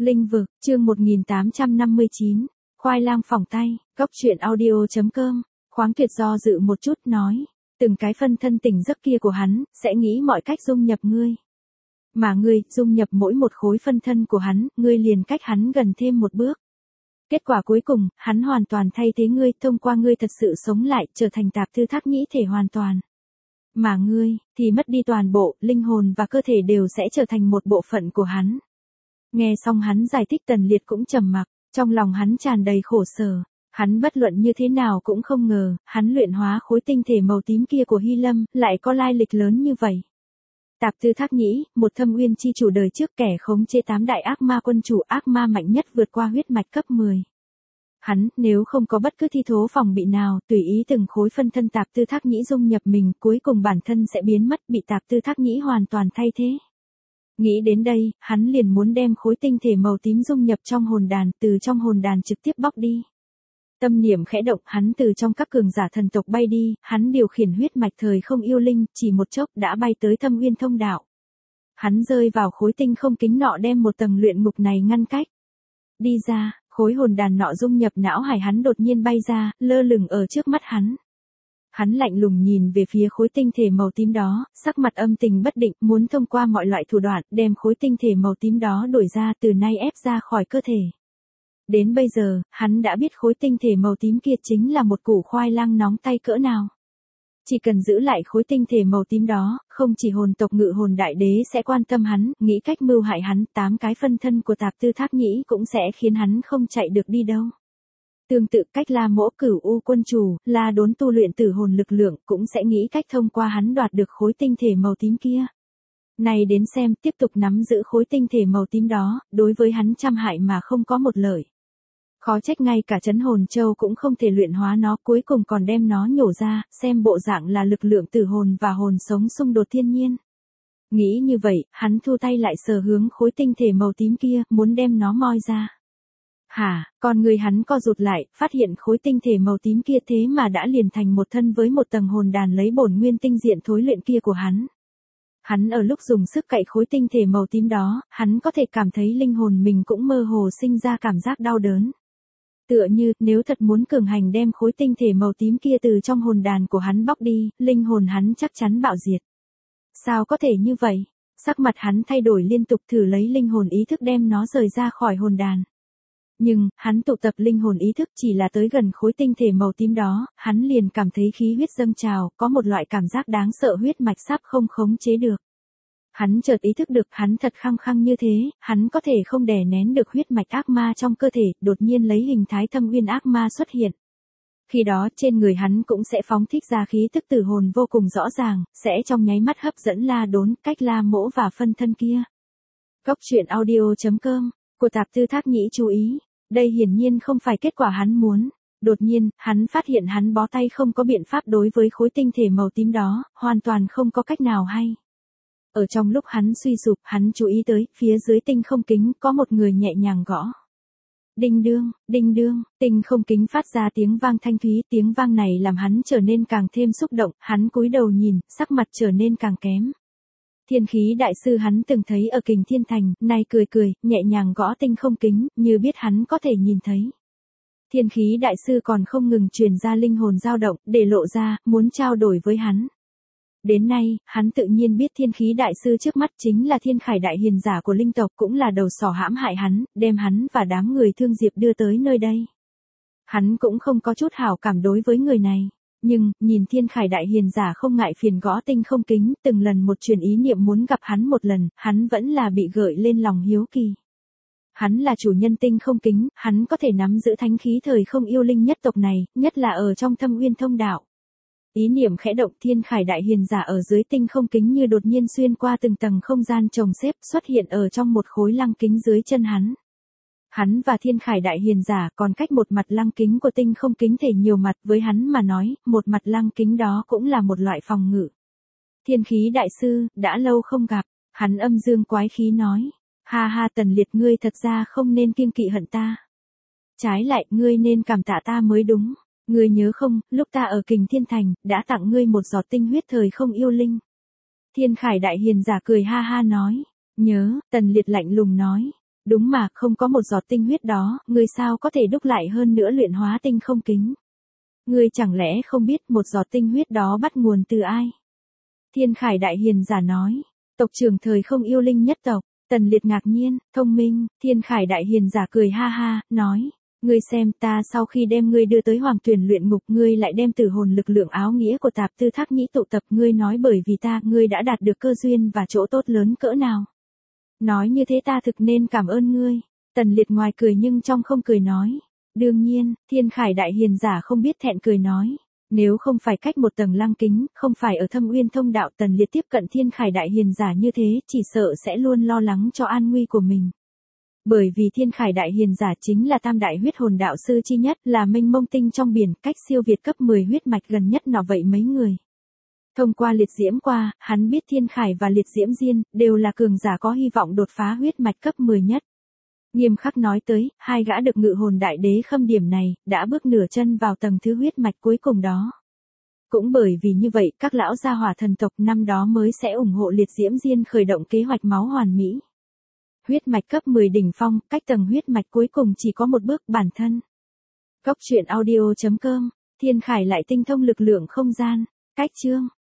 Linh vực, chương 1859, khoai lang phỏng tay, góc truyện audio.com, khoáng tuyệt do dự một chút nói, từng cái phân thân tỉnh giấc kia của hắn, sẽ nghĩ mọi cách dung nhập ngươi. Mà ngươi, dung nhập mỗi một khối phân thân của hắn, ngươi liền cách hắn gần thêm một bước. Kết quả cuối cùng, hắn hoàn toàn thay thế ngươi, thông qua ngươi thật sự sống lại, trở thành tạp thư thác nhĩ thể hoàn toàn. Mà ngươi, thì mất đi toàn bộ, linh hồn và cơ thể đều sẽ trở thành một bộ phận của hắn. Nghe xong hắn giải thích Tần Liệt cũng trầm mặc, trong lòng hắn tràn đầy khổ sở. Hắn bất luận như thế nào cũng không ngờ, hắn luyện hóa khối tinh thể màu tím kia của Hy Lâm, lại có lai lịch lớn như vậy. Tạp Tư Thác Nhĩ, một thâm uyên chi chủ đời trước kẻ khống chế 8 đại ác ma quân chủ, ác ma mạnh nhất vượt qua huyết mạch cấp 10. Hắn, nếu không có bất cứ thi thố phòng bị nào, tùy ý từng khối phân thân Tạp Tư Thác Nhĩ dung nhập mình, cuối cùng bản thân sẽ biến mất, bị Tạp Tư Thác Nhĩ hoàn toàn thay thế. Nghĩ đến đây, hắn liền muốn đem khối tinh thể màu tím dung nhập trong hồn đàn, từ trong hồn đàn trực tiếp bóc đi. Tâm niệm khẽ động, hắn từ trong các cường giả thần tộc bay đi, hắn điều khiển huyết mạch thời không yêu linh, chỉ một chốc đã bay tới Thâm Uyên Thông Đạo. Hắn rơi vào khối tinh không kính nọ đem một tầng luyện ngục này ngăn cách. Đi ra, khối hồn đàn nọ dung nhập não hải hắn đột nhiên bay ra, lơ lửng ở trước mắt hắn. Hắn lạnh lùng nhìn về phía khối tinh thể màu tím đó, sắc mặt âm tình bất định, muốn thông qua mọi loại thủ đoạn, đem khối tinh thể màu tím đó đổi ra, từ nay ép ra khỏi cơ thể. Đến bây giờ, hắn đã biết khối tinh thể màu tím kia chính là một củ khoai lang nóng tay cỡ nào. Chỉ cần giữ lại khối tinh thể màu tím đó, không chỉ hồn tộc Ngự Hồn Đại Đế sẽ quan tâm hắn, nghĩ cách mưu hại hắn, 8 cái phân thân của Tạp Tư Thác Nhĩ cũng sẽ khiến hắn không chạy được đi đâu. Tương tự cách La Mỗ Cửu U quân chủ, La Đốn tu luyện tử hồn lực lượng, cũng sẽ nghĩ cách thông qua hắn đoạt được khối tinh thể màu tím kia. Này đến xem, tiếp tục nắm giữ khối tinh thể màu tím đó, đối với hắn trăm hại mà không có một lợi. Khó trách ngay cả Trấn Hồn Châu cũng không thể luyện hóa nó, cuối cùng còn đem nó nhổ ra, xem bộ dạng là lực lượng tử hồn và hồn sống xung đột thiên nhiên. Nghĩ như vậy, hắn thu tay lại sờ hướng khối tinh thể màu tím kia, muốn đem nó moi ra. Hả, còn người hắn co rụt lại, phát hiện khối tinh thể màu tím kia thế mà đã liền thành một thân với một tầng hồn đàn lấy bổn nguyên tinh diện thối luyện kia của hắn. Hắn ở lúc dùng sức cạy khối tinh thể màu tím đó, hắn có thể cảm thấy linh hồn mình cũng mơ hồ sinh ra cảm giác đau đớn. Tựa như, nếu thật muốn cường hành đem khối tinh thể màu tím kia từ trong hồn đàn của hắn bóc đi, linh hồn hắn chắc chắn bạo diệt. Sao có thể như vậy? Sắc mặt hắn thay đổi liên tục, thử lấy linh hồn ý thức đem nó rời ra khỏi hồn đàn. Nhưng, hắn tụ tập linh hồn ý thức chỉ là tới gần khối tinh thể màu tím đó, hắn liền cảm thấy khí huyết dâng trào, có một loại cảm giác đáng sợ huyết mạch sắp không khống chế được. Hắn chợt ý thức được hắn thật khăng khăng như thế, hắn có thể không đè nén được huyết mạch ác ma trong cơ thể, đột nhiên lấy hình thái Thâm Uyên ác ma xuất hiện. Khi đó trên người hắn cũng sẽ phóng thích ra khí tức tử hồn vô cùng rõ ràng, sẽ trong nháy mắt hấp dẫn La Đốn, cách La Mỗ và phân thân kia. Góc truyện audio.com, của Tạp Tư Thác Nhĩ chú ý, đây hiển nhiên không phải kết quả hắn muốn. Đột nhiên, hắn phát hiện hắn bó tay không có biện pháp đối với khối tinh thể màu tím đó, hoàn toàn không có cách nào hay. Ở trong lúc hắn suy sụp, hắn chú ý tới, phía dưới tinh không kính, có một người nhẹ nhàng gõ. Đinh đương, tinh không kính phát ra tiếng vang thanh thúy, tiếng vang này làm hắn trở nên càng thêm xúc động, hắn cúi đầu nhìn, sắc mặt trở nên càng kém. Thiên khí đại sư hắn từng thấy ở Kình Thiên Thành, nay cười, nhẹ nhàng gõ tinh không kính, như biết hắn có thể nhìn thấy. Thiên khí đại sư còn không ngừng truyền ra linh hồn dao động, để lộ ra, muốn trao đổi với hắn. Đến nay, hắn tự nhiên biết thiên khí đại sư trước mắt chính là Thiên Khải đại hiền giả của linh tộc, cũng là đầu sỏ hãm hại hắn, đem hắn và đám người Thương Diệp đưa tới nơi đây. Hắn cũng không có chút hảo cảm đối với người này. Nhưng, nhìn Thiên Khải đại hiền giả không ngại phiền gõ tinh không kính, từng lần một truyền ý niệm muốn gặp hắn một lần, hắn vẫn là bị gợi lên lòng hiếu kỳ. Hắn là chủ nhân tinh không kính, hắn có thể nắm giữ thánh khí thời không yêu linh nhất tộc này, nhất là ở trong Thâm Uyên Thông Đạo. Ý niệm khẽ động, Thiên Khải đại hiền giả ở dưới tinh không kính như đột nhiên xuyên qua từng tầng không gian chồng xếp, xuất hiện ở trong một khối lăng kính dưới chân hắn. Hắn và Thiên Khải đại hiền giả còn cách một mặt lăng kính của tinh không kính thể nhiều mặt, với hắn mà nói, một mặt lăng kính đó cũng là một loại phòng ngự. Thiên khí đại sư, đã lâu không gặp, hắn âm dương quái khí nói. Ha ha, Tần Liệt, ngươi thật ra không nên kiêng kỵ hận ta. Trái lại, ngươi nên cảm tạ ta mới đúng. Ngươi nhớ không, lúc ta ở Kình Thiên Thành, đã tặng ngươi một giọt tinh huyết thời không yêu linh. Thiên Khải đại hiền giả cười ha ha nói. Nhớ, Tần Liệt lạnh lùng nói. Đúng mà, không có một giọt tinh huyết đó, ngươi sao có thể đúc lại hơn nữa luyện hóa tinh không kính? Ngươi chẳng lẽ không biết một giọt tinh huyết đó bắt nguồn từ ai? Thiên Khải Đại Hiền giả nói, tộc trưởng thời không yêu linh nhất tộc. Tần Liệt ngạc nhiên, thông minh, Thiên Khải Đại Hiền giả cười ha ha, nói, ngươi xem ta sau khi đem ngươi đưa tới Hoàng Tuyển luyện ngục, ngươi lại đem tử hồn lực lượng áo nghĩa của Tạp Tư Thác Nhĩ tụ tập, ngươi nói bởi vì ta, ngươi đã đạt được cơ duyên và chỗ tốt lớn cỡ nào. Nói như thế ta thực nên cảm ơn ngươi. Tần Liệt ngoài cười nhưng trong không cười nói. Đương nhiên, Thiên Khải Đại Hiền giả không biết thẹn cười nói. Nếu không phải cách một tầng lăng kính, không phải ở Thâm Uyên Thông đạo, Tần Liệt tiếp cận Thiên Khải Đại Hiền giả như thế, chỉ sợ sẽ luôn lo lắng cho an nguy của mình. Bởi vì Thiên Khải Đại Hiền giả chính là tam đại huyết hồn đạo sư chi nhất, là mênh mông tinh trong biển, cách siêu việt cấp 10 huyết mạch gần nhất nọ vậy mấy người. Thông qua liệt diễm qua, hắn biết Thiên Khải và liệt diễm Diên đều là cường giả có hy vọng đột phá huyết mạch cấp 10 nhất. Nghiêm khắc nói tới, hai gã được ngự hồn đại đế khâm điểm này, đã bước nửa chân vào tầng thứ huyết mạch cuối cùng đó. Cũng bởi vì như vậy, các lão gia hỏa thần tộc năm đó mới sẽ ủng hộ liệt diễm Diên khởi động kế hoạch máu hoàn mỹ. Huyết mạch cấp 10 đỉnh phong, cách tầng huyết mạch cuối cùng chỉ có một bước bản thân. Cốc truyện audio.com, Thiên Khải lại tinh thông lực lượng không gian, cách chương.